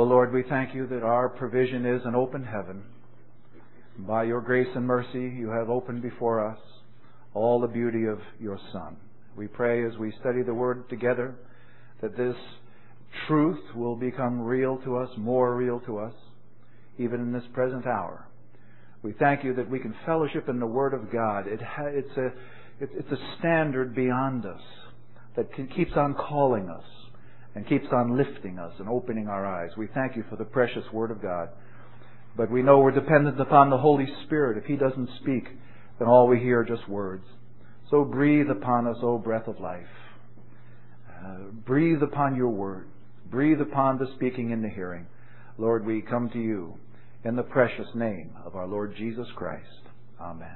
O Lord, we thank you that our provision is an open heaven. By your grace and mercy, you have opened before us all the beauty of your Son. We pray as we study the Word together that this truth will become real to us, more real to us, even in this present hour. We thank you that we can fellowship in the Word of God. It's a standard beyond us that keeps on calling us and keeps on lifting us and opening our eyes. We thank you for the precious Word of God. But we know we're dependent upon the Holy Spirit. If He doesn't speak, then all we hear are just words. So breathe upon us, O breath of life. Breathe upon your Word. Breathe upon the speaking and the hearing. Lord, we come to you in the precious name of our Lord Jesus Christ. Amen.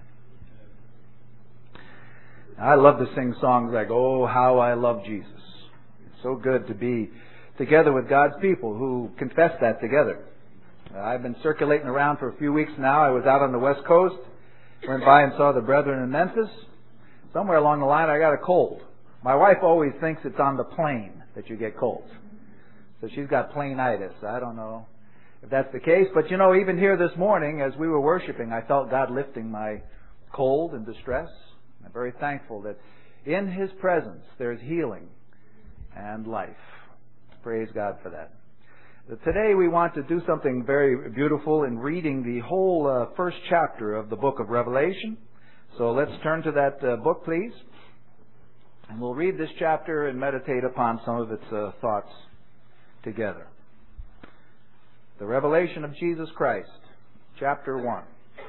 I love to sing songs like, "Oh, how I love Jesus." It's so good to be together with God's people who confess that together. I've been circulating around for a few weeks now. I was out on the West Coast, went by and saw the brethren in Memphis. Somewhere along the line I got a cold. My wife always thinks it's on the plane that you get colds. So she's got plane-itis. I don't know if that's the case. But you know, even here this morning as we were worshiping, I felt God lifting my cold and distress. I'm very thankful that in His presence there's healing and life. Praise God for that. Today we want to do something very beautiful in reading the whole first chapter of the book of Revelation. So let's turn to that book, please. And we'll read this chapter and meditate upon some of its thoughts together. The Revelation of Jesus Christ, chapter 1.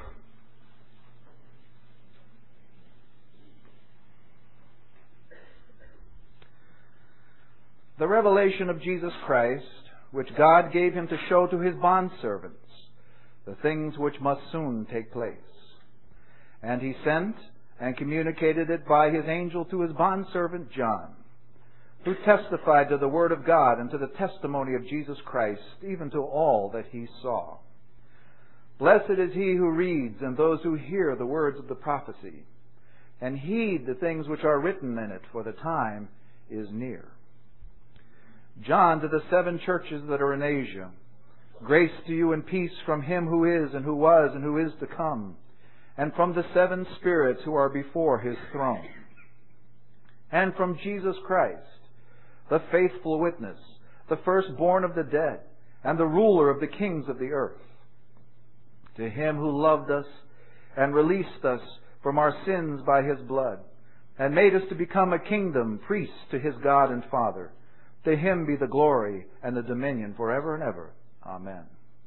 The revelation of Jesus Christ, which God gave Him to show to His bondservants the things which must soon take place. And He sent and communicated it by His angel to His bondservant John, who testified to the Word of God and to the testimony of Jesus Christ, even to all that he saw. Blessed is he who reads and those who hear the words of the prophecy, and heed the things which are written in it, for the time is near. John, to the 7 churches that are in Asia, grace to you and peace from Him who is and who was and who is to come, and from the 7 spirits who are before His throne, and from Jesus Christ, the faithful witness, the firstborn of the dead, and the ruler of the kings of the earth. To Him who loved us and released us from our sins by His blood, and made us to become a kingdom, priests to His God and Father, to Him be the glory and the dominion forever and ever. Amen.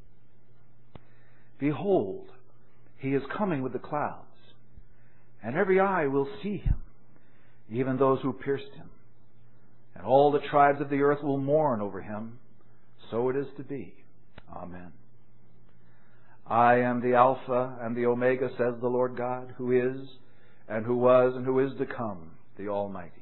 Behold, He is coming with the clouds, and every eye will see Him, even those who pierced Him. And all the tribes of the earth will mourn over Him. So it is to be. Amen. I am the Alpha and the Omega, says the Lord God, who is, and who was, and who is to come, the Almighty.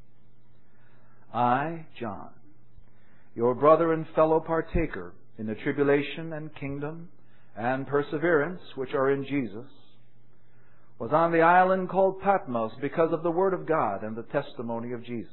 I, John, your brother and fellow partaker in the tribulation and kingdom and perseverance which are in Jesus, was on the island called Patmos because of the Word of God and the testimony of Jesus.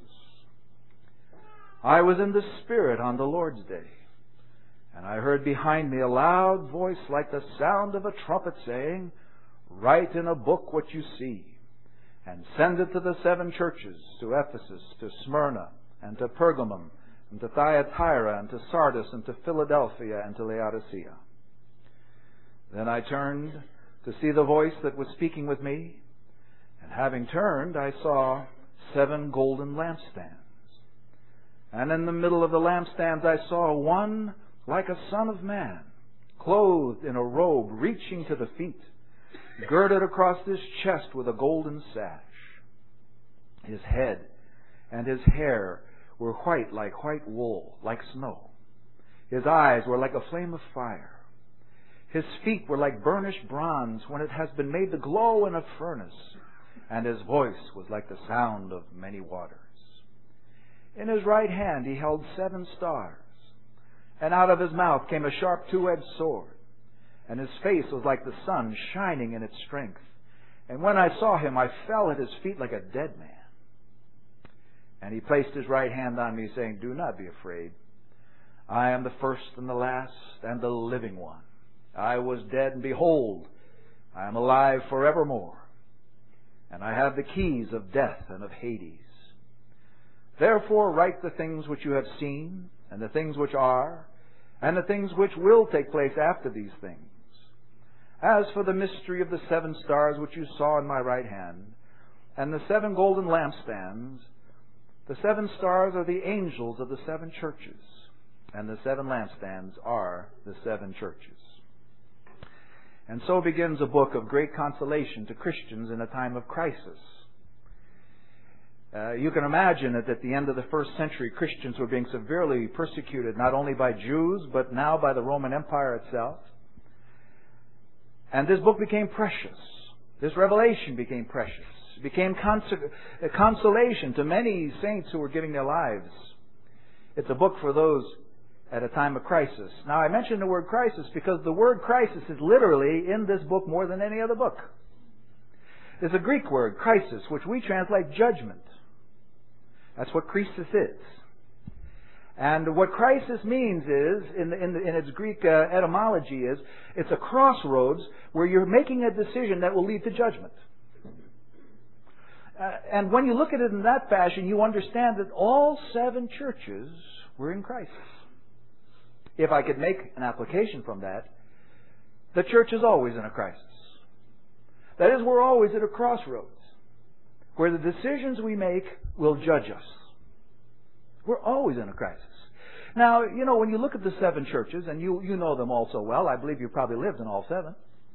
I was in the Spirit on the Lord's day, and I heard behind me a loud voice like the sound of a trumpet saying, "Write in a book what you see, and send it to the 7 churches, to Ephesus, to Smyrna, and to Pergamum, and to Thyatira, and to Sardis, and to Philadelphia, and to Laodicea." Then I turned to see the voice that was speaking with me, and having turned, I saw 7 golden lampstands. And in the middle of the lampstands I saw one like a son of man, clothed in a robe reaching to the feet, girded across his chest with a golden sash. His head and his hair were white like white wool, like snow. His eyes were like a flame of fire. His feet were like burnished bronze when it has been made to glow in a furnace, and his voice was like the sound of many waters. In his right hand he held 7 stars, and out of his mouth came a sharp 2-edged sword, and his face was like the sun shining in its strength. And when I saw him, I fell at his feet like a dead man. And he placed his right hand on me, saying, "Do not be afraid. I am the first and the last and the living one. I was dead, and behold, I am alive forevermore. And I have the keys of death and of Hades. Therefore write the things which you have seen, and the things which are, and the things which will take place after these things. As for the mystery of the 7 stars which you saw in my right hand, and the 7 golden lampstands, the 7 stars are the angels of the 7 churches, and the 7 lampstands are the 7 churches. And so begins a book of great consolation to Christians in a time of crisis. You can imagine that at the end of the first century, Christians were being severely persecuted, not only by Jews, but now by the Roman Empire itself. And this book became precious. This revelation became precious. It became consolation to many saints who were giving their lives. It's a book for those at a time of crisis. Now, I mention the word crisis because the word crisis is literally in this book more than any other book. There's a Greek word, crisis, which we translate judgment. That's what crisis is. And what crisis means is, in its Greek etymology is, it's a crossroads where you're making a decision that will lead to judgment. And when you look at it in that fashion, you understand that all 7 churches were in crisis. If I could make an application from that, the church is always in a crisis. That is, we're always at a crossroads where the decisions we make will judge us. We're always in a crisis. Now, when you look at the 7 churches, and you know them all so well, I believe you probably lived in all 7.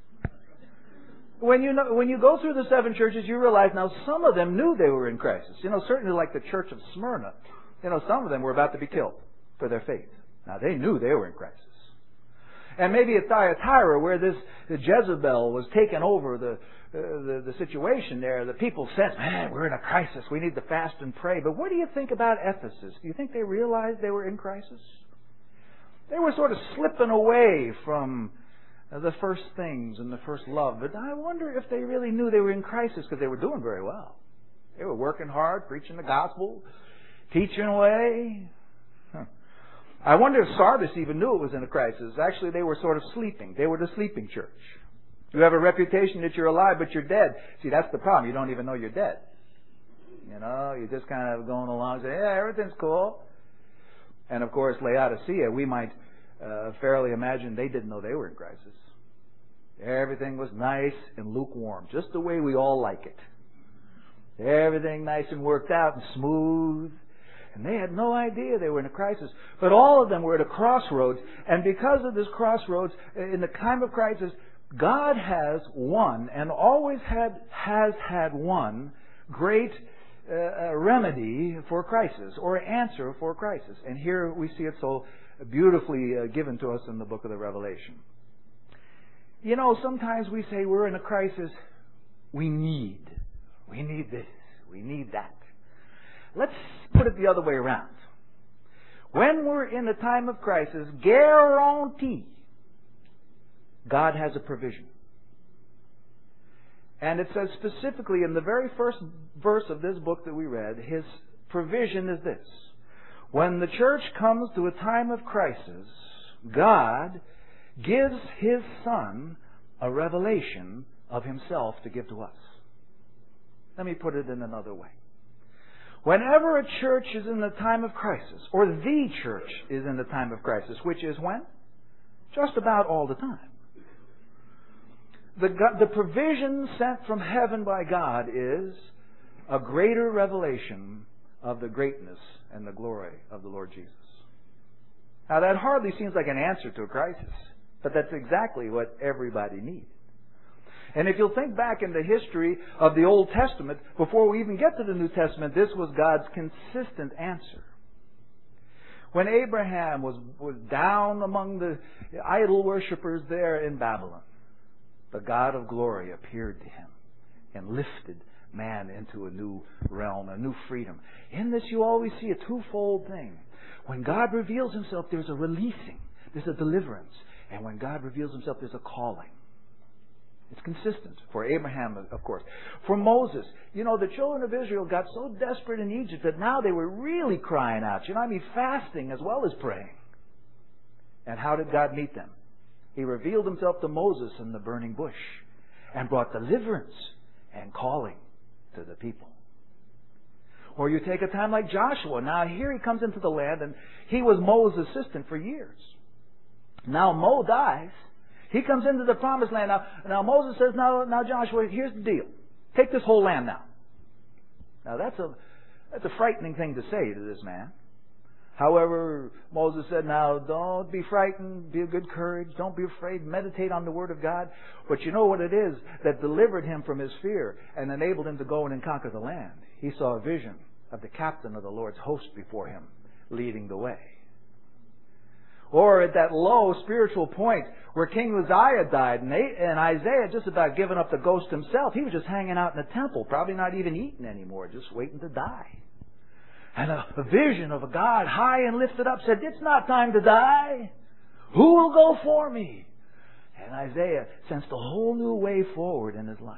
When you go through the 7 churches, you realize now some of them knew they were in crisis. Certainly like the church of Smyrna. Some of them were about to be killed for their faith. Now, they knew they were in crisis. And maybe at Thyatira, where this Jezebel was taking over the situation there, the people said, man, we're in a crisis. We need to fast and pray. But what do you think about Ephesus? Do you think they realized they were in crisis? They were sort of slipping away from the first things and the first love. But I wonder if they really knew they were in crisis, because they were doing very well. They were working hard, preaching the gospel, teaching away. I wonder if Sardis even knew it was in a crisis. Actually, they were sort of sleeping. They were the sleeping church. You have a reputation that you're alive, but you're dead. See, that's the problem. You don't even know you're dead. You're just kind of going along saying, yeah, everything's cool. And of course, Laodicea, we might fairly imagine they didn't know they were in crisis. Everything was nice and lukewarm, just the way we all like it. Everything nice and worked out and smooth. And they had no idea they were in a crisis. But all of them were at a crossroads. And because of this crossroads, in the time of crisis, God has one, and always has had one, great remedy for crisis, or answer for crisis. And here we see it so beautifully given to us in the book of the Revelation. Sometimes we say we're in a crisis. We need this. We need that. Let's put it the other way around. When we're in a time of crisis, guarantee God has a provision. And it says specifically in the very first verse of this book that we read, His provision is this. When the church comes to a time of crisis, God gives His Son a revelation of Himself to give to us. Let me put it in another way. Whenever a church is in the time of crisis, or the church is in the time of crisis, which is when? Just about all the time. The provision sent from heaven by God is a greater revelation of the greatness and the glory of the Lord Jesus. Now that hardly seems like an answer to a crisis, but that's exactly what everybody needs. And if you'll think back in the history of the Old Testament, before we even get to the New Testament, this was God's consistent answer. When Abraham was down among the idol worshippers there in Babylon, the God of glory appeared to him and lifted man into a new realm, a new freedom. In this you always see a twofold thing. When God reveals Himself, there's a releasing, there's a deliverance. And when God reveals Himself, there's a calling. It's consistent. For Abraham, of course. For Moses, the children of Israel got so desperate in Egypt that now they were really crying out. Fasting as well as praying. And how did God meet them? He revealed Himself to Moses in the burning bush and brought deliverance and calling to the people. Or you take a time like Joshua. Now here he comes into the land, and he was Moses' assistant for years. Now Mo dies. He comes into the promised land. Now Moses says, now Joshua, here's the deal. Take this whole land now. Now that's a frightening thing to say to this man. However, Moses said, now don't be frightened, be of good courage, don't be afraid, meditate on the Word of God. But you know what it is that delivered him from his fear and enabled him to go in and conquer the land? He saw a vision of the captain of the Lord's host before him, leading the way. Or at that low spiritual point where King Uzziah died and Isaiah just about given up the ghost himself, he was just hanging out in the temple, probably not even eating anymore, just waiting to die. And a vision of a God high and lifted up said, it's not time to die. Who will go for me? And Isaiah sensed a whole new way forward in his life.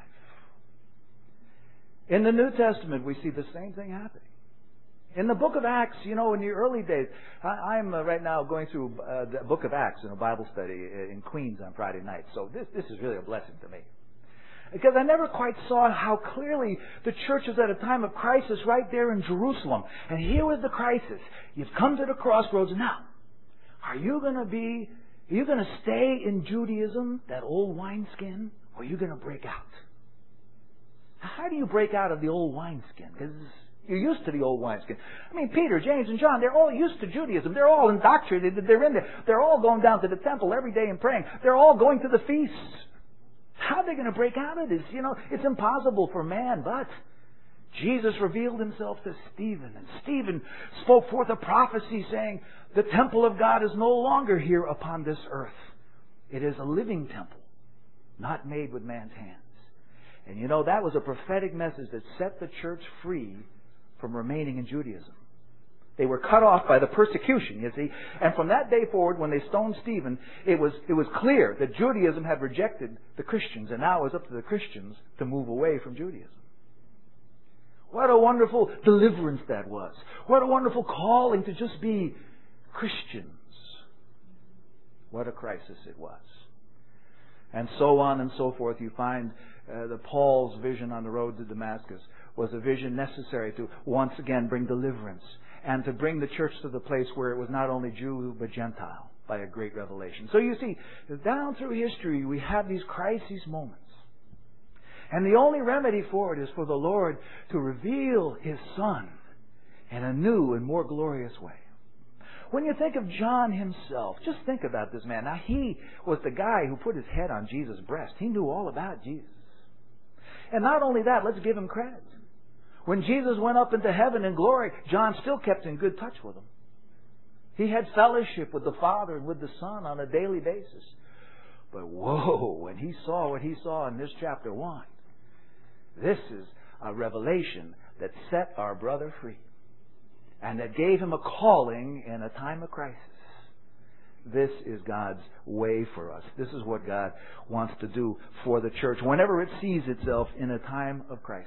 In the New Testament, we see the same thing happening. In the book of Acts, in the early days, I'm right now going through the book of Acts in a Bible study in Queens on Friday night. So this is really a blessing to me. Because I never quite saw how clearly the church is at a time of crisis right there in Jerusalem. And here was the crisis. You've come to the crossroads now. Are you going to stay in Judaism, that old wineskin, or are you going to break out? How do you break out of the old wineskin? Because you're used to the old wineskin. I mean, Peter, James, and John, they're all used to Judaism. They're all indoctrinated. They're in there. They're all going down to the temple every day and praying. They're all going to the feasts. How are they going to break out of this? It's impossible for man, but Jesus revealed Himself to Stephen, and Stephen spoke forth a prophecy saying, the temple of God is no longer here upon this earth. It is a living temple, not made with man's hands. And that was a prophetic message that set the church free from remaining in Judaism. They were cut off by the persecution, you see. And from that day forward, when they stoned Stephen, it was clear that Judaism had rejected the Christians, and now it was up to the Christians to move away from Judaism. What a wonderful deliverance that was. What a wonderful calling to just be Christians. What a crisis it was. And so on and so forth. You find that Paul's vision on the road to Damascus was a vision necessary to once again bring deliverance and to bring the church to the place where it was not only Jew but Gentile by a great revelation. So you see, down through history we have these crisis moments. And the only remedy for it is for the Lord to reveal His Son in a new and more glorious way. When you think of John himself, just think about this man. Now, he was the guy who put his head on Jesus' breast. He knew all about Jesus. And not only that, let's give him credit. When Jesus went up into heaven in glory, John still kept in good touch with Him. He had fellowship with the Father and with the Son on a daily basis. But whoa, when he saw what he saw in this chapter 1, this is a revelation that set our brother free and that gave him a calling in a time of crisis. This is God's way for us. This is what God wants to do for the church whenever it sees itself in a time of crisis.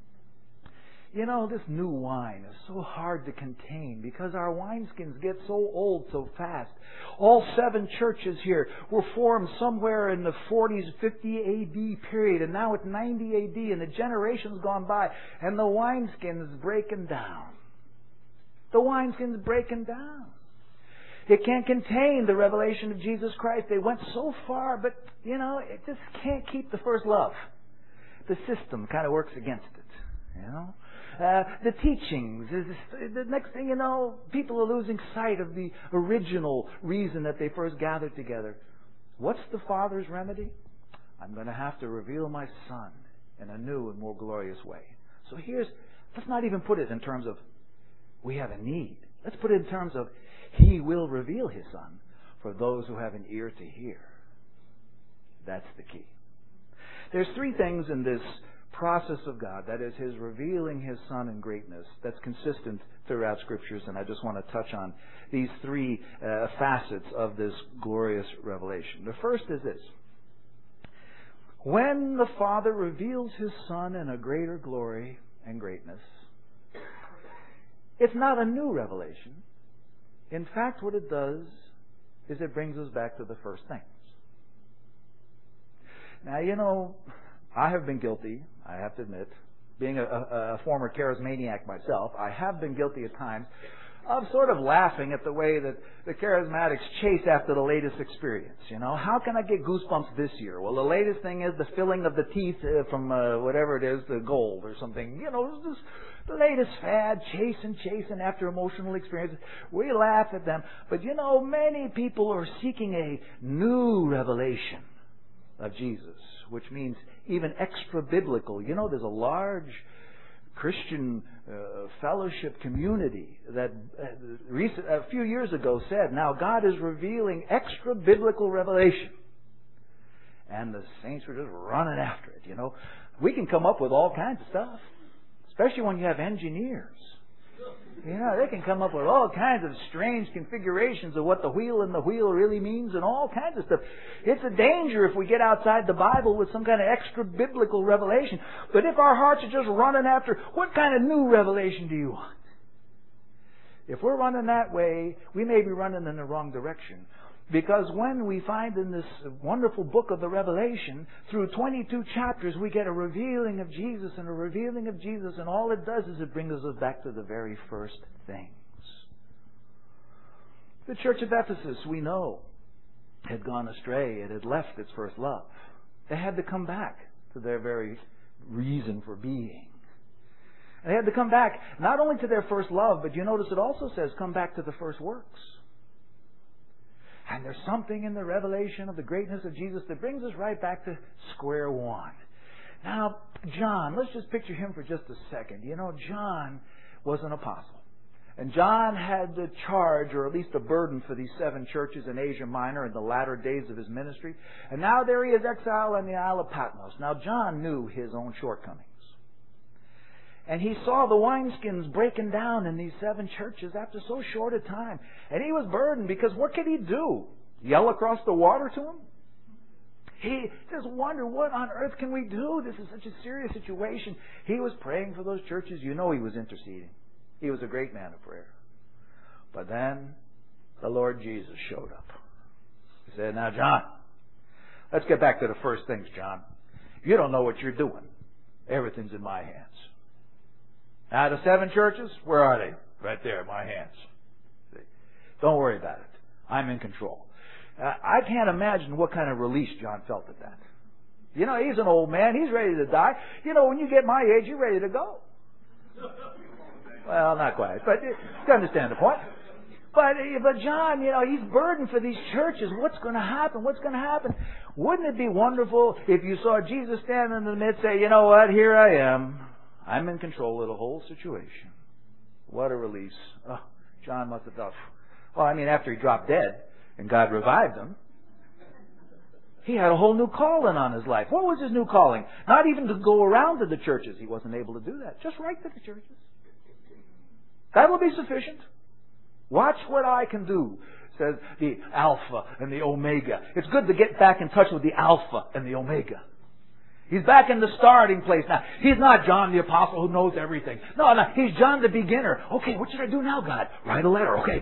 This new wine is so hard to contain because our wineskins get so old so fast. All 7 churches here were formed somewhere in the 40s, 50 AD period, and now it's 90 AD, and the generation's gone by, and the wineskin is breaking down. The wineskin's breaking down. It can't contain the revelation of Jesus Christ. They went so far, but, it just can't keep the first love. The system kind of works against it, The teachings, the next thing you know, people are losing sight of the original reason that they first gathered together. What's the Father's remedy? I'm going to have to reveal my Son in a new and more glorious way. So let's not even put it in terms of we have a need. Let's put it in terms of He will reveal His Son for those who have an ear to hear. That's the key. There's 3 things in this process of God, that is His revealing His Son in greatness, that's consistent throughout Scriptures, and I just want to touch on these 3 facets of this glorious revelation. The first is this. When the Father reveals His Son in a greater glory and greatness, it's not a new revelation. In fact, what it does is it brings us back to the first things. Now, I have been guilty, I have to admit, being a former charismaniac myself, I have been guilty at times of sort of laughing at the way that the charismatics chase after the latest experience. How can I get goosebumps this year? Well, the latest thing is the filling of the teeth from whatever it is, the gold or something. Just the latest fad, chasing after emotional experiences. We laugh at them. But many people are seeking a new revelation of Jesus, which means even extra-biblical. There's a large Christian fellowship community that a few years ago said, now God is revealing extra-biblical revelation. And the saints were just running after it, We can come up with all kinds of stuff, especially when you have engineers. They can come up with all kinds of strange configurations of what the wheel in the wheel really means and all kinds of stuff. It's a danger if we get outside the Bible with some kind of extra biblical revelation. But if our hearts are just running after, what kind of new revelation do you want? If we're running that way, we may be running in the wrong direction. Because when we find in this wonderful book of the Revelation, through 22 chapters, we get a revealing of Jesus and a revealing of Jesus, and all it does is it brings us back to the very first things. The church of Ephesus, we know, had gone astray. It had left its first love. They had to come back to their very reason for being. They had to come back not only to their first love, but you notice it also says come back to the first works. And there's something in the revelation of the greatness of Jesus that brings us right back to square one. Now, John, let's just picture him for just a second. John was an apostle. And John had the charge, or at least a burden, for these 7 churches in Asia Minor in the latter days of his ministry. And now there he is exiled on the Isle of Patmos. Now, John knew his own shortcomings. And he saw the wineskins breaking down in these 7 churches after so short a time. And he was burdened because what could he do? Yell across the water to them? He just wondered, what on earth can we do? This is such a serious situation. He was praying for those churches. He was interceding. He was a great man of prayer. But then the Lord Jesus showed up. He said, now, John, let's get back to the first things, John. You don't know what you're doing. Everything's in my hands. Now, the 7 churches, where are they? Right there, in my hands. See? Don't worry about it. I'm in control. I can't imagine what kind of release John felt at that. He's an old man. He's ready to die. When you get my age, you're ready to go. Well, not quite, but you understand the point. But John, he's burdened for these churches. What's going to happen? What's going to happen? Wouldn't it be wonderful if you saw Jesus standing in the midst, say, you know what, here I am. I'm in control of the whole situation. What a release. Oh, John must have thought, after he dropped dead and God revived him, he had a whole new calling on his life. What was his new calling? Not even to go around to the churches. He wasn't able to do that. Just write to the churches. That will be sufficient. Watch what I can do, says the Alpha and the Omega. It's good to get back in touch with the Alpha and the Omega. He's back in the starting place now. He's not John the Apostle who knows everything. No, he's John the beginner. Okay, what should I do now, God? Write a letter. Okay.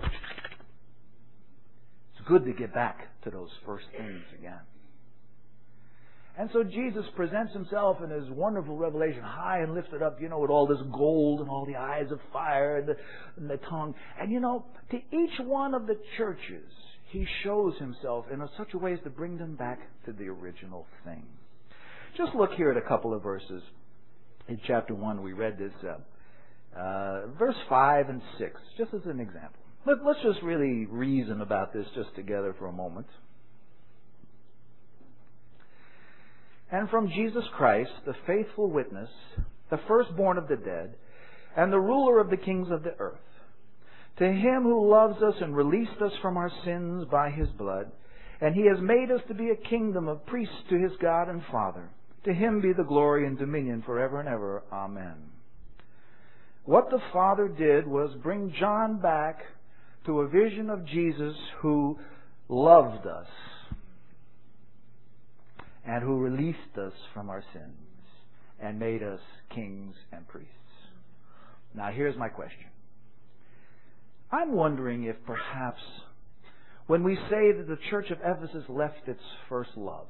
It's good to get back to those first things again. And so Jesus presents himself in his wonderful revelation, high and lifted up, with all this gold and all the eyes of fire and the tongue. And to each one of the churches, he shows himself in such a way as to bring them back to the original thing. Just look here at a couple of verses. In chapter 1, we read this, verse 5 and 6, just as an example. Let's just really reason about this just together for a moment. And from Jesus Christ, the faithful witness, the firstborn of the dead, and the ruler of the kings of the earth, to him who loves us and released us from our sins by his blood, and he has made us to be a kingdom of priests to his God and Father. To him be the glory and dominion forever and ever. Amen. What the Father did was bring John back to a vision of Jesus who loved us and who released us from our sins and made us kings and priests. Now here's my question. I'm wondering if perhaps when we say that the church of Ephesus left its first love.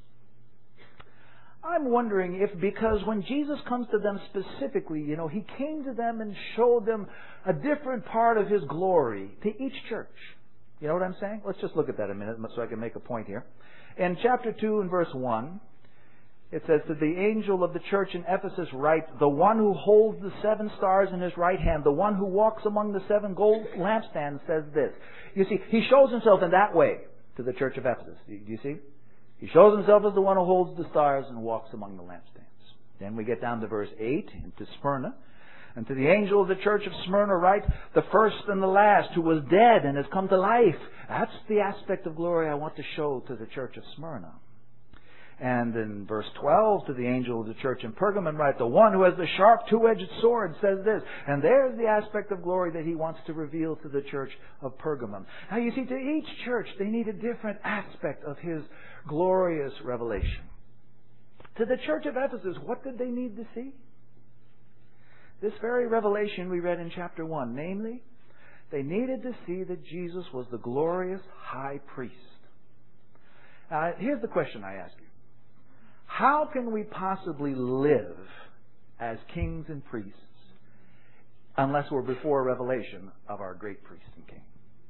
I'm wondering if because when Jesus comes to them specifically, He came to them and showed them a different part of His glory to each church. You know what I'm saying? Let's just look at that a minute so I can make a point here. In chapter 2 and verse 1, it says, "To the angel of the church in Ephesus write, the one who holds the 7 stars in his right hand, the one who walks among the 7 gold lampstands says this." You see, He shows Himself in that way to the church of Ephesus. Do you see? He shows Himself as the one who holds the stars and walks among the lampstands. Then we get down to verse 8, into Smyrna. "And to the angel of the church of Smyrna write, the first and the last, who was dead and has come to life." That's the aspect of glory I want to show to the church of Smyrna. And in verse 12, "To the angel of the church in Pergamon write, the one who has the sharp 2-edged sword says this." And there's the aspect of glory that He wants to reveal to the church of Pergamon. Now you see, to each church, they need a different aspect of His glorious revelation. To the church of Ephesus, what did they need to see? This very revelation we read in chapter 1. Namely, they needed to see that Jesus was the glorious high priest. Here's the question I ask you. How can we possibly live as kings and priests unless we're before a revelation of our great priest and king?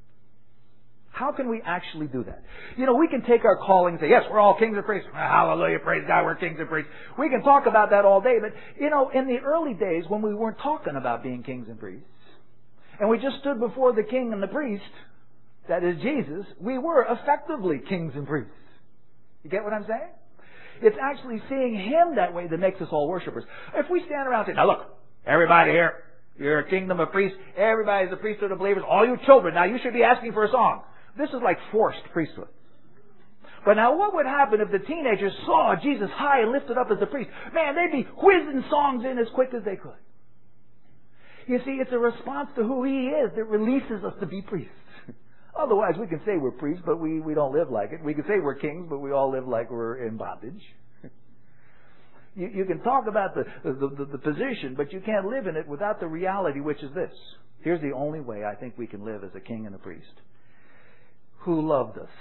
How can we actually do that? We can take our calling and say, yes, we're all kings and priests. Hallelujah, praise God, we're kings and priests. We can talk about that all day. But, in the early days when we weren't talking about being kings and priests, and we just stood before the king and the priest, that is Jesus, we were effectively kings and priests. You get what I'm saying? It's actually seeing Him that way that makes us all worshipers. If we stand around and say, now look, everybody here, you're a kingdom of priests, everybody's a priesthood of believers, all you children, now you should be asking for a song. This is like forced priesthood. But now what would happen if the teenagers saw Jesus high and lifted up as a priest? Man, they'd be whizzing songs in as quick as they could. You see, it's a response to who He is that releases us to be priests. Otherwise, we can say we're priests, but we don't live like it. We can say we're kings, but we all live like we're in bondage. You can talk about the position, but you can't live in it without the reality, which is this. Here's the only way I think we can live as a king and a priest. Who loved us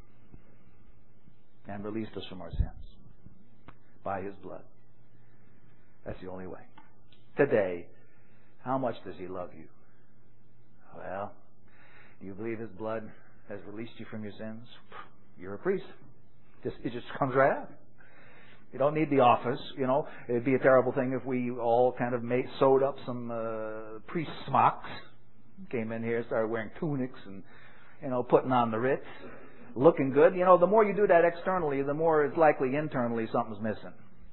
and released us from our sins by His blood. That's the only way. Today, how much does He love you? Well, you believe His blood has released you from your sins? You're a priest. It just comes right out. You don't need the office, It'd be a terrible thing if we all kind of sewed up some priest smocks, came in here, started wearing tunics and, putting on the Ritz, looking good. The more you do that externally, the more it's likely internally something's missing.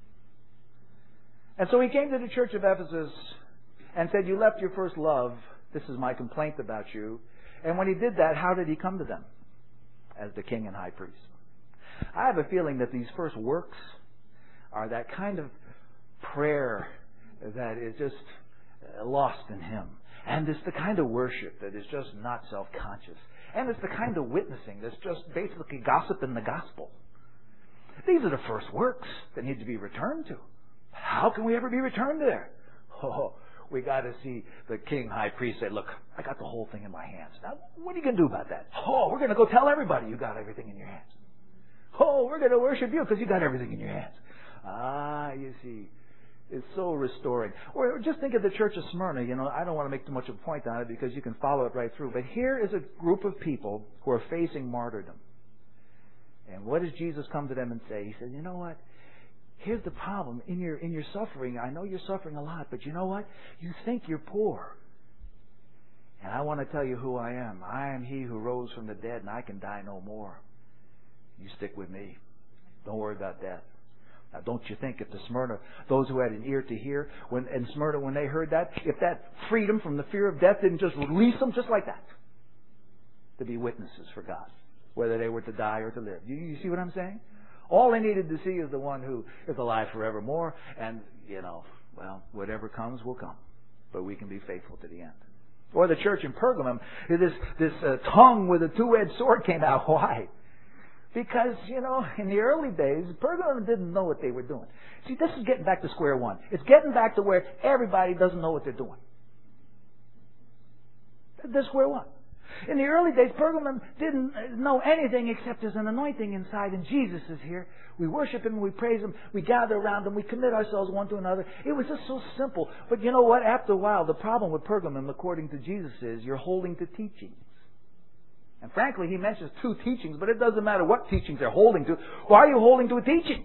And so He came to the church of Ephesus and said, you left your first love. This is my complaint about you. And when He did that, how did He come to them? As the king and high priest. I have a feeling that these first works are that kind of prayer that is just lost in Him. And it's the kind of worship that is just not self-conscious. And it's the kind of witnessing that's just basically gossiping the gospel. These are the first works that need to be returned to. How can we ever be returned to there? Oh, we got to see the king high priest say, look, I got the whole thing in my hands. Now, what are you going to do about that? Oh, we're going to go tell everybody you got everything in your hands. Oh, we're going to worship you because you got everything in your hands. You see, it's so restoring. Or just think of the church of Smyrna. I don't want to make too much of a point on it because you can follow it right through. But here is a group of people who are facing martyrdom. And what does Jesus come to them and say? He says, you know what? Here's the problem. In your suffering, I know you're suffering a lot, but you know what? You think you're poor. And I want to tell you who I am. I am He who rose from the dead, and I can die no more. You stick with me. Don't worry about death. Now, don't you think if the Smyrna, those who had an ear to hear, when they heard that, if that freedom from the fear of death didn't just release them just like that, to be witnesses for God, whether they were to die or to live. You see what I'm saying? All they needed to see is the one who is alive forevermore, and, whatever comes will come. But we can be faithful to the end. Or the church in Pergamum, this tongue with a 2-edged sword came out. Why? Because, in the early days, Pergamum didn't know what they were doing. See, this is getting back to square one. It's getting back to where everybody doesn't know what they're doing. That's square one. In the early days, Pergamum didn't know anything except there's an anointing inside and Jesus is here. We worship Him, we praise Him, we gather around Him, we commit ourselves one to another. It was just so simple. But you know what? After a while, the problem with Pergamum, according to Jesus, is you're holding to teachings. And frankly, He mentions 2 teachings, but it doesn't matter what teachings they're holding to. Why are you holding to a teaching?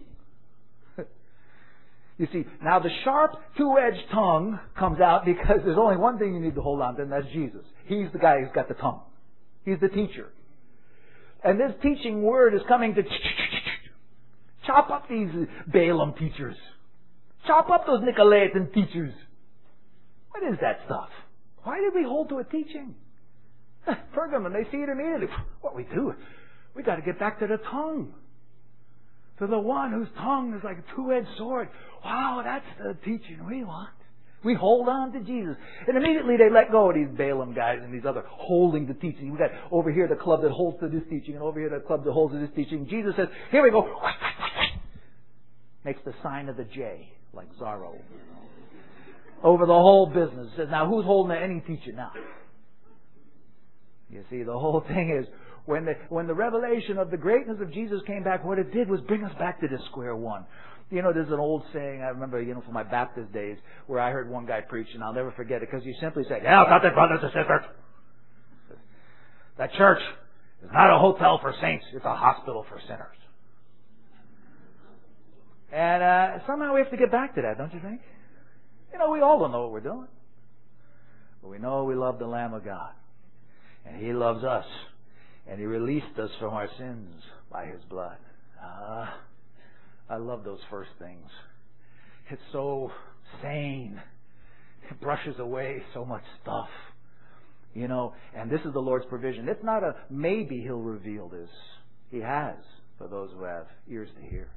You see, now the sharp, two-edged tongue comes out because there's only one thing you need to hold on to, and that's Jesus. He's the guy who's got the tongue. He's the teacher. And this teaching word is coming to chop up these Balaam teachers. Chop up those Nicolaitan teachers. What is that stuff? Why did we hold to a teaching? Pergamum, they see it immediately. What we do? We got to get back to the tongue. To the one whose tongue is like a two-edged sword. Wow, that's the teaching we want. We hold on to Jesus. And immediately they let go of these Balaam guys and these other holding the teaching. We got over here the club that holds to this teaching and over here the club that holds to this teaching. Jesus says, here we go. Makes the sign of the J, like Zorro. Over the whole business. Says, now who's holding to any teaching now? You see, the whole thing is, when the revelation of the greatness of Jesus came back, what it did was bring us back to the square one. You know, there's an old saying, I remember, from my Baptist days, where I heard one guy preach, and I'll never forget it, because he simply said, yeah, about that, brothers and sisters. That church is not a hotel for saints, it's a hospital for sinners. And somehow we have to get back to that, don't you think? We all don't know what we're doing. But we know we love the Lamb of God. And He loves us. And He released us from our sins by His blood. I love those first things. It's so sane. It brushes away so much stuff. And this is the Lord's provision. It's not a maybe He'll reveal this. He has, for those who have ears to hear.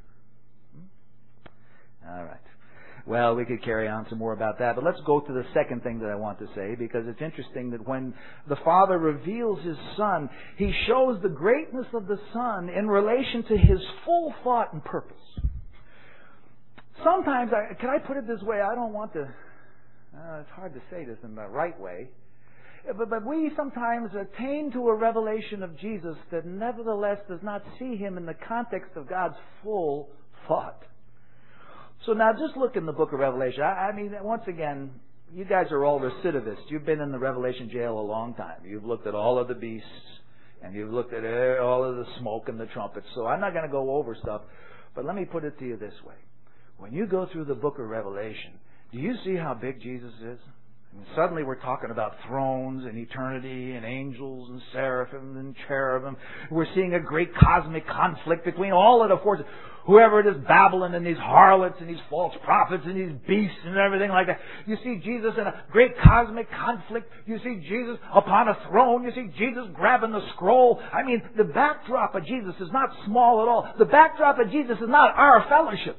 All right. Well, we could carry on some more about that, but let's go to the second thing that I want to say, because it's interesting that when the Father reveals His Son, He shows the greatness of the Son in relation to His full thought and purpose. Sometimes, can I put it this way? I don't want to, it's hard to say this in the right way, but we sometimes attain to a revelation of Jesus that nevertheless does not see Him in the context of God's full thought. So now just look in the book of Revelation. I mean, once again, you guys are all recidivists. You've been in the Revelation jail a long time. You've looked at all of the beasts, and you've looked at all of the smoke and the trumpets. So I'm not going to go over stuff, but let me put it to you this way. When you go through the book of Revelation, do you see how big Jesus is? I mean, suddenly we're talking about thrones and eternity and angels and seraphim and cherubim. We're seeing a great cosmic conflict between all of the forces. Whoever it is, Babylon and these harlots and these false prophets and these beasts and everything like that. You see Jesus in a great cosmic conflict. You see Jesus upon a throne. You see Jesus grabbing the scroll. I mean, the backdrop of Jesus is not small at all. The backdrop of Jesus is not our fellowship.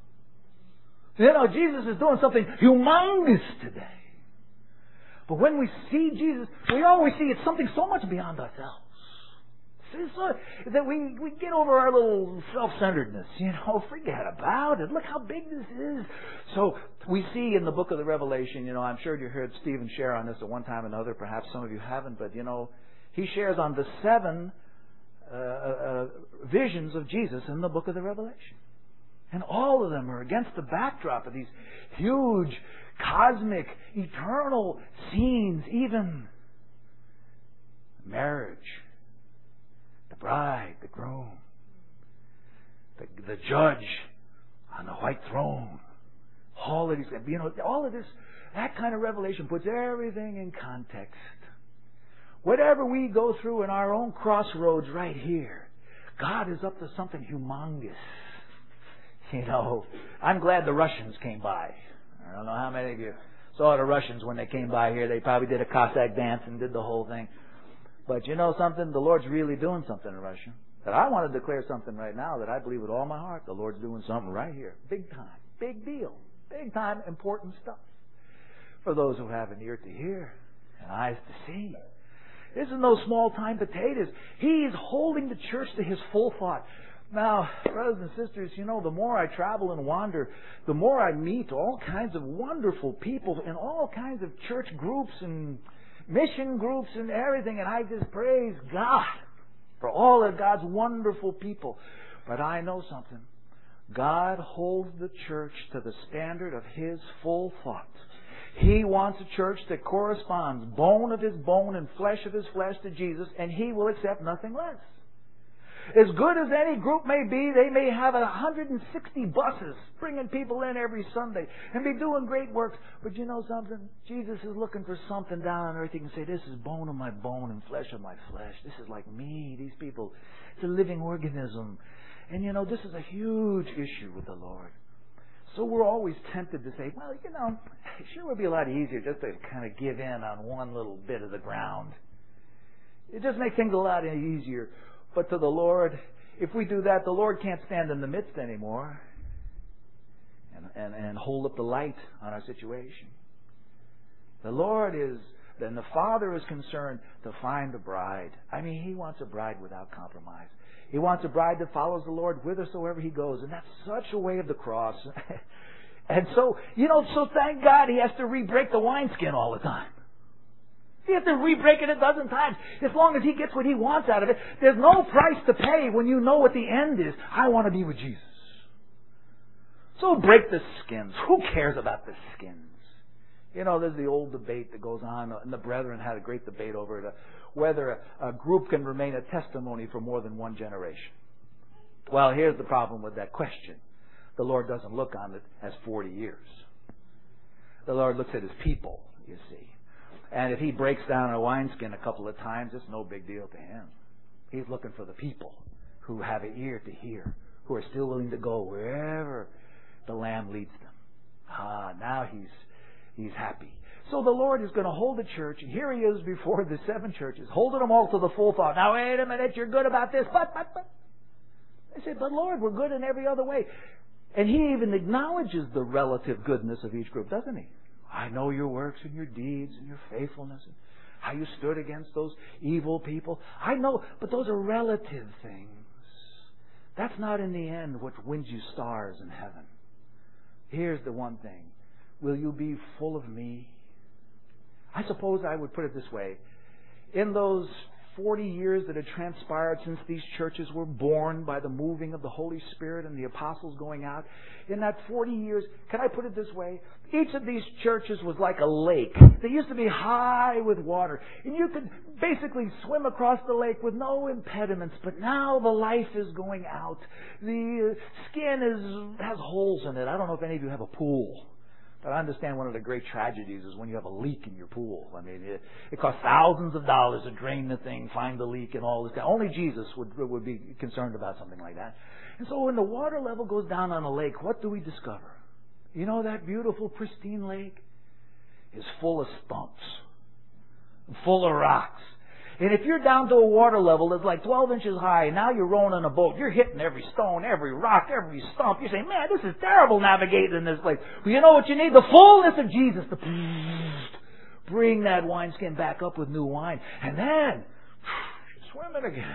Jesus is doing something humongous today. But when we see Jesus, we always see it's something so much beyond ourselves. That we get over our little self-centeredness. Forget about it. Look how big this is. So we see in the book of the Revelation, I'm sure you heard Stephen share on this at one time or another. Perhaps some of you haven't, but he shares on the 7 visions of Jesus in the book of the Revelation. And all of them are against the backdrop of these huge, cosmic, eternal scenes, even marriage, the bride, the groom, the judge on the white throne, all of these, all of this, that kind of revelation puts everything in context. Whatever we go through in our own crossroads right here, God is up to something humongous. I'm glad the Russians came by. I don't know how many of you saw the Russians when they came by here. They probably did a Cossack dance and did the whole thing. But you know something? The Lord's really doing something in Russia. But I want to declare something right now that I believe with all my heart. The Lord's doing something right here. Big time. Big deal. Big time important stuff. For those who have an ear to hear and eyes to see. This is no small time potatoes. He is holding the church to His full thought. Now, brothers and sisters, the more I travel and wander, the more I meet all kinds of wonderful people in all kinds of church groups and mission groups and everything, and I just praise God for all of God's wonderful people. But I know something. God holds the church to the standard of His full thought. He wants a church that corresponds bone of His bone and flesh of His flesh to Jesus, and He will accept nothing less. As good as any group may be, they may have 160 buses bringing people in every Sunday and be doing great works. But you know something? Jesus is looking for something down on earth. He can say, this is bone of my bone and flesh of my flesh. This is like me, these people. It's a living organism. And you know, this is a huge issue with the Lord. So we're always tempted to say, well, you know, it sure would be a lot easier just to kind of give in on one little bit of the ground. It just makes things a lot easier. But to the Lord, if we do that, the Lord can't stand in the midst anymore and hold up the light on our situation. The Lord is, and the Father is concerned to find a bride. I mean, He wants a bride without compromise. He wants a bride that follows the Lord whithersoever He goes. And that's such a way of the cross. And so, you know, so thank God He has to re-break the wineskin all the time. You have to re-break it a dozen times. As long as He gets what He wants out of it, there's no price to pay when you know what the end is. I want to be with Jesus. So break the skins. Who cares about the skins? You know, there's the old debate that goes on, and the brethren had a great debate over it, whether a group can remain a testimony for more than one generation. Well, here's the problem with that question. The Lord doesn't look on it as 40 years. The Lord looks at His people, you see. And if He breaks down a wineskin a couple of times, it's no big deal to Him. He's looking for the people who have an ear to hear, who are still willing to go wherever the Lamb leads them. Now He's happy. So the Lord is going to hold the church, and here He is before the 7 churches, holding them all to the full thought. Now, wait a minute, you're good about this, but. They say, but Lord, we're good in every other way. And He even acknowledges the relative goodness of each group, doesn't He? I know your works and your deeds and your faithfulness and how you stood against those evil people. I know, but those are relative things. That's not in the end what wins you stars in heaven. Here's the one thing. Will you be full of me? I suppose I would put it this way. In those 40 years that had transpired since these churches were born by the moving of the Holy Spirit and the apostles going out, in that 40 years, can I put it this way? Each of these churches was like a lake. They used to be high with water. And you could basically swim across the lake with no impediments. But now the life is going out. The skin has holes in it. I don't know if any of you have a pool. But I understand one of the great tragedies is when you have a leak in your pool. I mean, it costs thousands of dollars to drain the thing, find the leak, and all this. Only Jesus would be concerned about something like that. And so when the water level goes down on a lake, what do we discover? You know, that beautiful, pristine lake is full of stumps, full of rocks. And if you're down to a water level that's like 12 inches high, and now you're rowing on a boat, you're hitting every stone, every rock, every stump. You're saying, man, this is terrible navigating in this place. Well, you know what you need? The fullness of Jesus to bring that wineskin back up with new wine. And then, swim it again.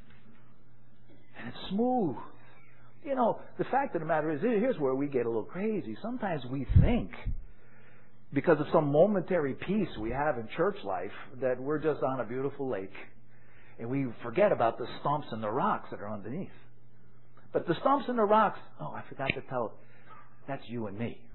And it's smooth. You know, the fact of the matter is, here's where we get a little crazy. Sometimes we think, because of some momentary peace we have in church life, that we're just on a beautiful lake. And we forget about the stumps and the rocks that are underneath. But the stumps and the rocks, I forgot to tell, that's you and me.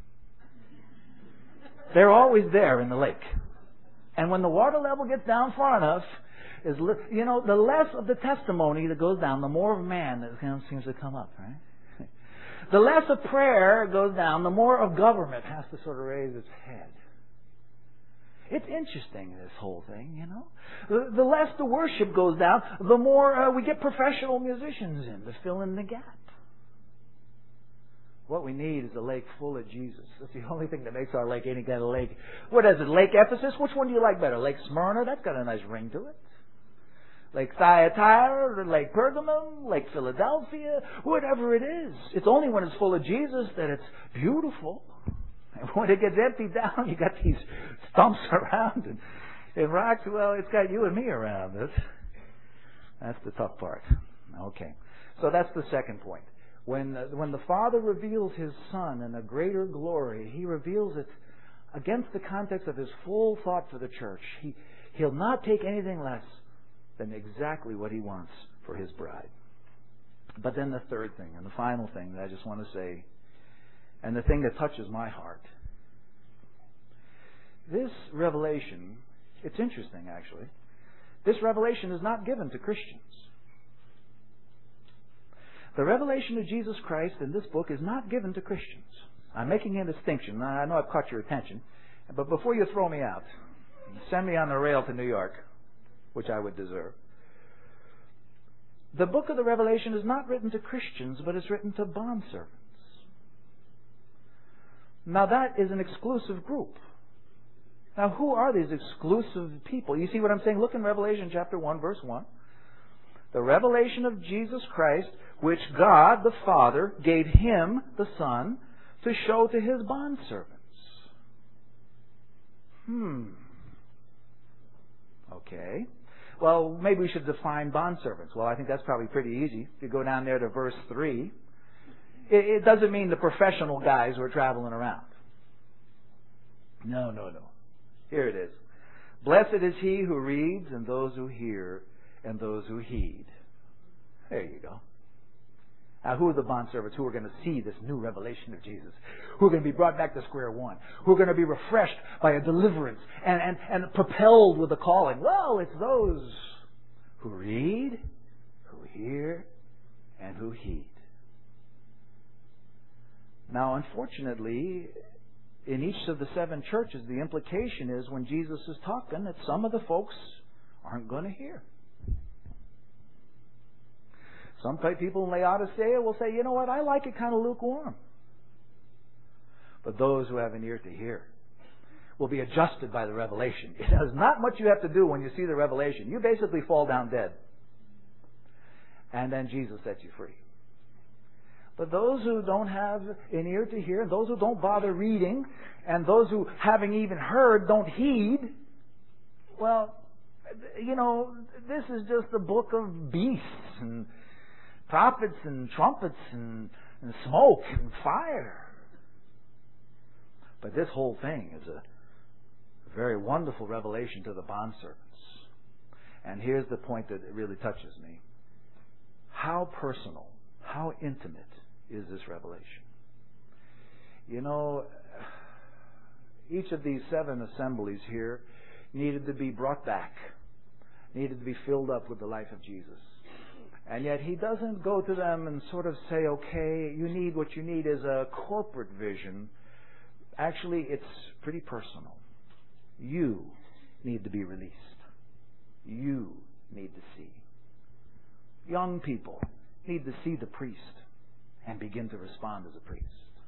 They're always there in the lake. And when the water level gets down far enough, the less of the testimony that goes down, the more of man that seems to come up, right? The less of prayer goes down, the more of government has to sort of raise its head. It's interesting, this whole thing, you know. The less the worship goes down, the more we get professional musicians in to fill in the gap. What we need is a lake full of Jesus. That's the only thing that makes our lake any kind of lake. What is it, Lake Ephesus? Which one do you like better? Lake Smyrna? That's got a nice ring to it. Lake Thyatira, Lake Pergamum, Lake Philadelphia, whatever it is. It's only when it's full of Jesus that it's beautiful. And when it gets emptied down, you got these stumps around and rocks. Well, it's got you and me around it. That's the tough part. Okay. So that's the second point. When the Father reveals His Son in a greater glory, He reveals it against the context of His full thought for the church. He'll not take anything less than exactly what He wants for His bride. But then the third thing, and the final thing that I just want to say, and the thing that touches my heart. This revelation, it's interesting actually, this revelation is not given to Christians. The revelation of Jesus Christ in this book is not given to Christians. I'm making a distinction. I know I've caught your attention, but before you throw me out, send me on the rail to New York, which I would deserve. The book of the Revelation is not written to Christians, but it's written to bondservants. Now that is an exclusive group. Now who are these exclusive people? You see what I'm saying? Look in Revelation chapter 1, verse 1. The revelation of Jesus Christ, which God the Father gave Him, the Son, to show to His bondservants. Okay. Well, maybe we should define bondservants. Well, I think that's probably pretty easy. If you go down there to verse 3, it doesn't mean the professional guys who are traveling around. No. Here it is. Blessed is he who reads, and those who hear, and those who heed. There you go. Now, who are the bondservants who are going to see this new revelation of Jesus? Who are going to be brought back to square one? Who are going to be refreshed by a deliverance and propelled with a calling? Well, it's those who read, who hear, and who heed. Now, unfortunately, in each of the 7 churches, the implication is when Jesus is talking that some of the folks aren't going to hear. Some people in Laodicea will say, you know what, I like it kind of lukewarm. But those who have an ear to hear will be adjusted by the revelation. There's not much you have to do when you see the revelation. You basically fall down dead. And then Jesus sets you free. But those who don't have an ear to hear, and those who don't bother reading, and those who, having even heard, don't heed, well, you know, this is just a book of beasts and prophets and trumpets and smoke and fire. But this whole thing is a very wonderful revelation to the bondservants. And here's the point that really touches me. How personal, how intimate is this revelation? You know, each of these 7 assemblies here needed to be brought back, needed to be filled up with the life of Jesus. And yet He doesn't go to them and sort of say, okay, what you need is a corporate vision. Actually, it's pretty personal. You need to be released. You need to see. Young people need to see the priest and begin to respond as a priest.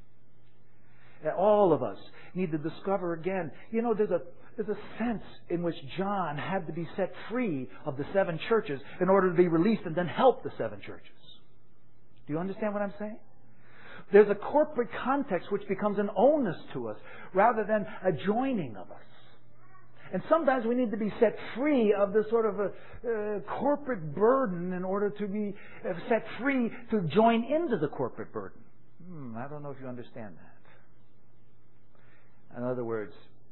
And all of us need to discover again, you know, there's a sense in which John had to be set free of the 7 churches in order to be released and then help the 7 churches. Do you understand what I'm saying? There's a corporate context which becomes an onus to us rather than a joining of us. And sometimes we need to be set free of this sort of a corporate burden in order to be set free to join into the corporate burden. I don't know if you understand that. In other words,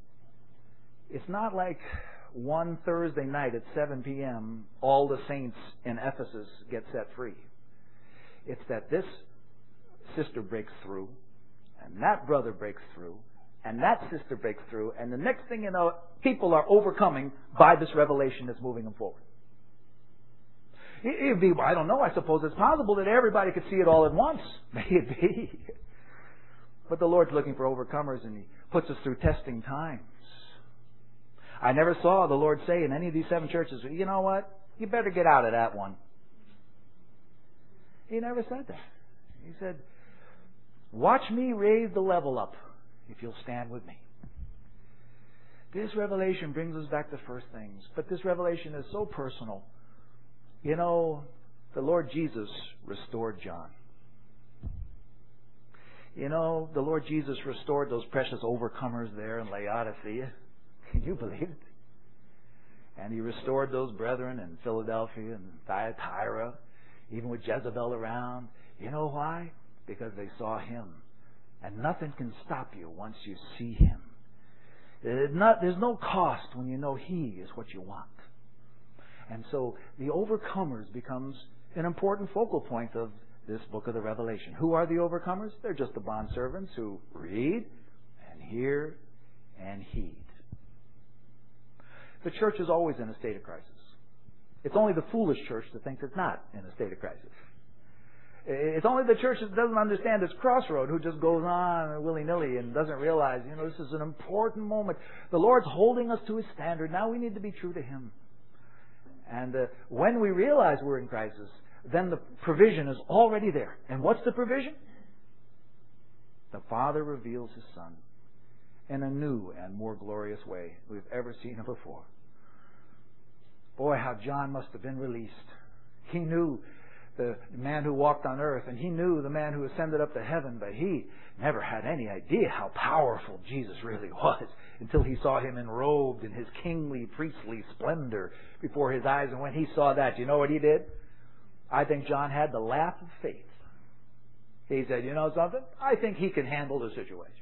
it's not like one Thursday night at 7 p.m. all the saints in Ephesus get set free. It's that this sister breaks through, and that brother breaks through, and that sister breaks through, and the next thing you know, people are overcoming by this revelation that's moving them forward. It'd be, I don't know, I suppose it's possible that everybody could see it all at once. May it be. But the Lord's looking for overcomers, and He puts us through testing times. I never saw the Lord say in any of these 7 churches, you know what, you better get out of that one. He never said that. He said, watch me raise the level up if you'll stand with me. This revelation brings us back to first things. But this revelation is so personal. You know, the Lord Jesus restored John. You know, the Lord Jesus restored those precious overcomers there in Laodicea. Can you believe it? And He restored those brethren in Philadelphia and Thyatira, even with Jezebel around. You know why? Because they saw Him. And nothing can stop you once you see Him. There's no cost when you know He is what you want. And so the overcomers becomes an important focal point of this book of the Revelation. Who are the overcomers? They're just the bondservants who read and hear and heed. The church is always in a state of crisis. It's only the foolish church that thinks it's not in a state of crisis. It's only the church that doesn't understand its crossroad, who just goes on willy-nilly and doesn't realize, this is an important moment. The Lord's holding us to His standard. Now we need to be true to Him. And when we realize we're in crisis, then the provision is already there. And what's the provision? The Father reveals His Son in a new and more glorious way we've ever seen Him before. Boy, how John must have been released. He knew the man who walked on earth, and he knew the man who ascended up to heaven, but he never had any idea how powerful Jesus really was until he saw Him enrobed in His kingly, priestly splendor before his eyes. And when he saw that, you know what he did? I think John had the laugh of faith. He said, you know something? I think he can handle the situation.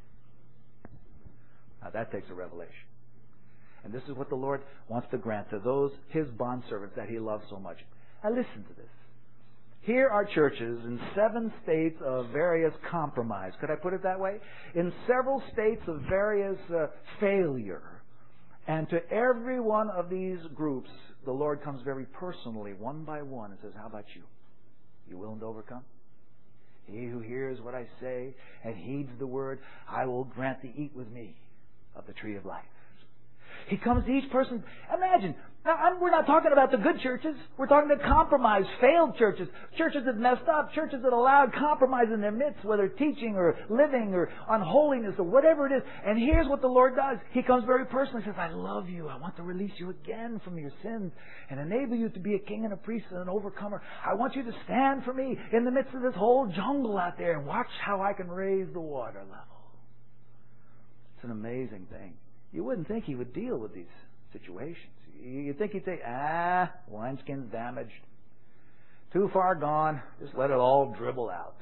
Now that takes a revelation. And this is what the Lord wants to grant to those His bondservants that He loves so much. Now listen to this. Here are churches in 7 states of various compromise. Could I put it that way? In several states of various failure. And to every one of these groups, the Lord comes very personally, one by one, and says, how about you? You willing to overcome? He who hears what I say and heeds the word, I will grant thee eat with me of the tree of life. He comes to each person. Imagine. Now, we're not talking about the good churches. We're talking about compromised, failed churches. Churches that messed up. Churches that allowed compromise in their midst, whether teaching or living or unholiness or whatever it is. And here's what the Lord does. He comes very personally and says, I love you. I want to release you again from your sins and enable you to be a king and a priest and an overcomer. I want you to stand for me in the midst of this whole jungle out there and watch how I can raise the water level. It's an amazing thing. You wouldn't think He would deal with these situations. You'd think He'd say, wineskin's damaged. Too far gone. Just let it all dribble out.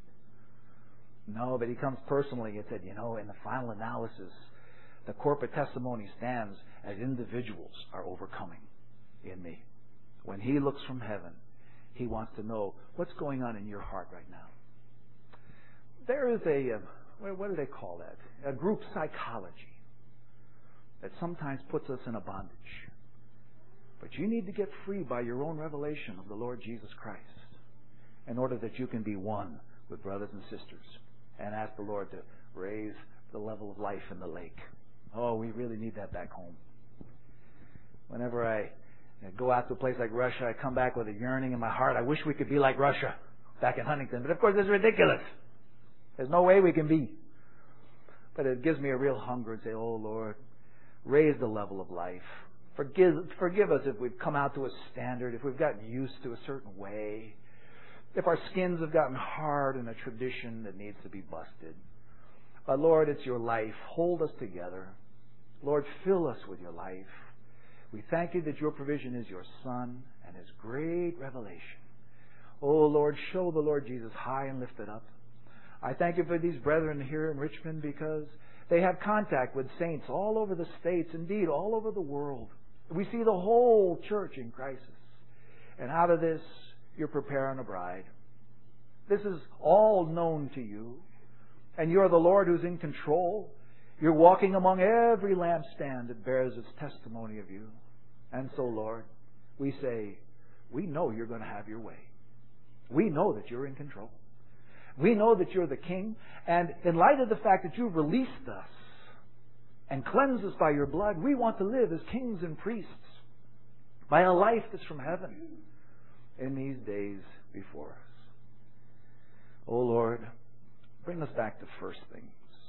No, but He comes personally and said, in the final analysis, the corporate testimony stands as individuals are overcoming in me. When He looks from heaven, He wants to know what's going on in your heart right now. There is what do they call that? A group psychology that sometimes puts us in a bondage. But you need to get free by your own revelation of the Lord Jesus Christ in order that you can be one with brothers and sisters and ask the Lord to raise the level of life in the lake. Oh, we really need that back home. Whenever I go out to a place like Russia, I come back with a yearning in my heart. I wish we could be like Russia back in Huntington. But of course, it's ridiculous. There's no way we can be. But it gives me a real hunger and say, oh, Lord, raise the level of life. Forgive us if we've come out to a standard, if we've gotten used to a certain way, if our skins have gotten hard in a tradition that needs to be busted. But Lord, it's your life. Hold us together. Lord, fill us with your life. We thank you that your provision is your Son and His great revelation. Oh, Lord, show the Lord Jesus high and lifted up. I thank you for these brethren here in Richmond because they have contact with saints all over the states, indeed all over the world. We see the whole church in crisis. And out of this, you're preparing a bride. This is all known to you. And you're the Lord who's in control. You're walking among every lampstand that bears its testimony of you. And so, Lord, we say, we know you're going to have your way. We know that you're in control. We know that you're the King. And in light of the fact that you've released us and cleansed us by your blood, we want to live as kings and priests by a life that's from heaven in these days before us. Oh, Lord, bring us back to first things.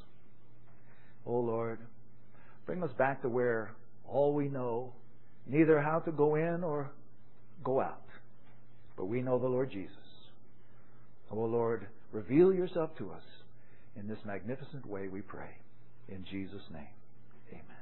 Oh, Lord, bring us back to where all we know, neither how to go in or go out, but we know the Lord Jesus. Oh, Lord, reveal yourself to us in this magnificent way, we pray. In Jesus' name, amen.